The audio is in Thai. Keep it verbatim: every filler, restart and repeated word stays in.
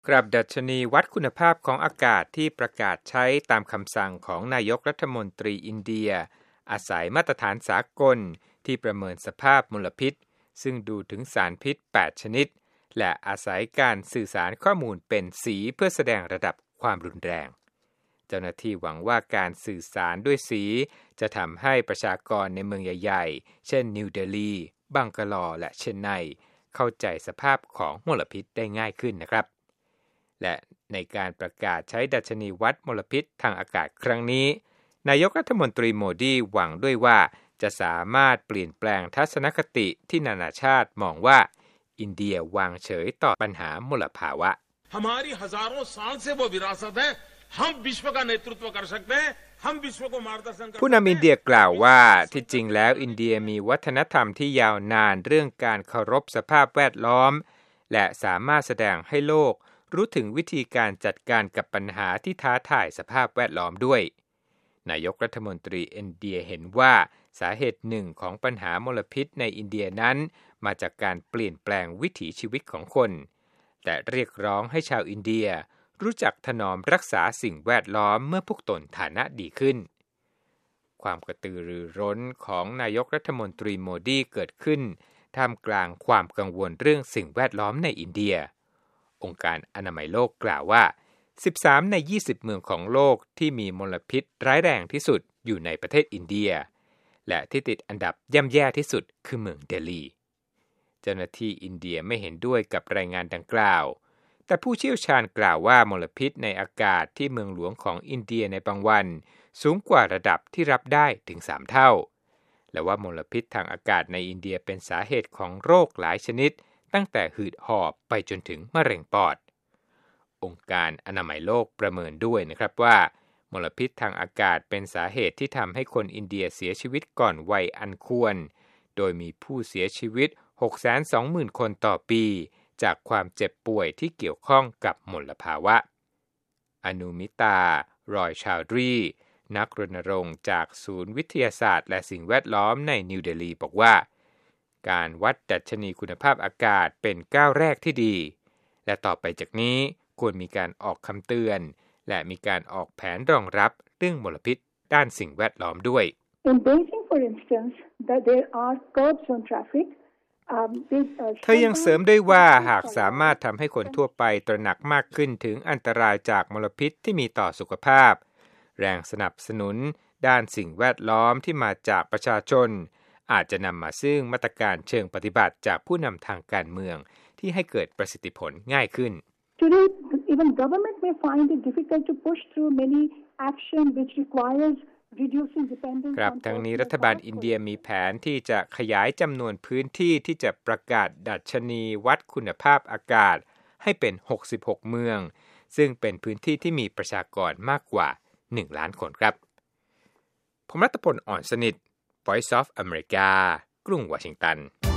ครับดัชนีวัดคุณภาพของอากาศที่ประกาศใช้ตามคำสั่งของนายกรัฐมนตรีอินเดียอาศัยมาตรฐานสากลที่ประเมินสภาพมลพิษซึ่งดูถึงสารพิษแปดชนิดและอาศัยการสื่อสารข้อมูลเป็นสีเพื่อแสดงระดับความรุนแรงเจ้าหน้าที่หวังว่าการสื่อสารด้วยสีจะทำให้ประชากรในเมืองใหญ่ๆเช่นนิวเดลีบังกาลอและเชนไนเข้าใจสภาพของมลพิษได้ง่ายขึ้นนะครับและในการประกาศใช้ดัชนีวัดมลพิษทางอากาศครั้งนี้นายกรัฐมนตรีโมดีหวังด้วยว่าจะสามารถเปลี่ยนแปลงทัศนคติที่นานาชาติมองว่าอินเดียวางเฉยต่อปัญหามลภาวะ हमारी हजारों साल से वो विरासत है हम विश्व का नेतृत्व कर सकते हैं हम विश्व को मार्गदर्शन कर सकते हैं ผู้นำอินเดียกล่าวว่าที่จริงแล้วอินเดียมีวัฒนธรรมที่ยาวนานเรื่องการเคารพสภาพแวดล้อมและสามารถแสดงให้โลกรู้ถึงวิธีการจัดการกับปัญหาที่ท้าทายสภาพแวดล้อมด้วยนายกรัฐมนตรีอินเดียเห็นว่าสาเหตุหนึ่งของปัญหามลพิษในอินเดียนั้นมาจากการเปลี่ยนแปลงวิถีชีวิตของคนแต่เรียกร้องให้ชาวอินเดียรู้จักถนอมรักษาสิ่งแวดล้อมเมื่อพวกตนฐานะดีขึ้นความกระตือรือร้นของนายกรัฐมนตรีโมดีเกิดขึ้นท่ามกลางความกังวลเรื่องสิ่งแวดล้อมในอินเดียองค์การอนามัยโลกกล่าวว่าสิบสามในยี่สิบเมืองของโลกที่มีมลพิษร้ายแรงที่สุดอยู่ในประเทศอินเดียและที่ติดอันดับย่ำแย่ที่สุดคือเมืองเดลีเจ้าหน้าที่อินเดียไม่เห็นด้วยกับรายงานดังกล่าวแต่ผู้เชี่ยวชาญกล่าวว่ามลพิษในอากาศที่เมืองหลวงของอินเดียในบางวันสูงกว่าระดับที่รับได้ถึงสามเท่าและว่ามลพิษทางอากาศในอินเดียเป็นสาเหตุของโรคหลายชนิดตั้งแต่หืดหอบไปจนถึงมะเร็งปอดองค์การอนามัยโลกประเมินด้วยนะครับว่ามลพิษทางอากาศเป็นสาเหตุที่ทำให้คนอินเดียเสียชีวิตก่อนวัยอันควรโดยมีผู้เสียชีวิต หกแสนสองหมื่น คนต่อปีจากความเจ็บป่วยที่เกี่ยวข้องกับมลภาวะอนุมิตารอยชาวดรีนักรณรงค์จากศูนย์วิทยาศาสตร์และสิ่งแวดล้อมในนิวเดลีบอกว่าการวัดดัชนีคุณภาพอากาศเป็นก้าวแรกที่ดีและต่อไปจากนี้ควรมีการออกคำเตือนและมีการออกแผนรองรับเรื่องมลพิษด้านสิ่งแวดล้อมด้วย In Beijing, for instance, that there are curbs on traffic. เธอยังเสริมด้วยว่าหากสามารถทำให้คนทั่วไปตระหนักมากขึ้นถึงอันตรายจากมลพิษที่มีต่อสุขภาพแรงสนับสนุนด้านสิ่งแวดล้อมที่มาจากประชาชนอาจจะนำมาซึ่งมาตรการเชิงปฏิบัติจากผู้นำทางการเมืองที่ให้เกิดประสิทธิผลง่ายขึ้น Today, even government may find it difficult to push through many action which requires ครับทั้งนี้รัฐบาลอินเดียมีแผนที่จะขยายจำนวนพื้นที่ที่จะประกาศดัชนีวัดคุณภาพอากาศให้เป็นหกสิบหกเมืองซึ่งเป็นพื้นที่ที่มีประชากรมากกว่าหนึ่งล้านคนครับผมรัตพล อ่อนสนิท Voice of America กรุงวอชิงตัน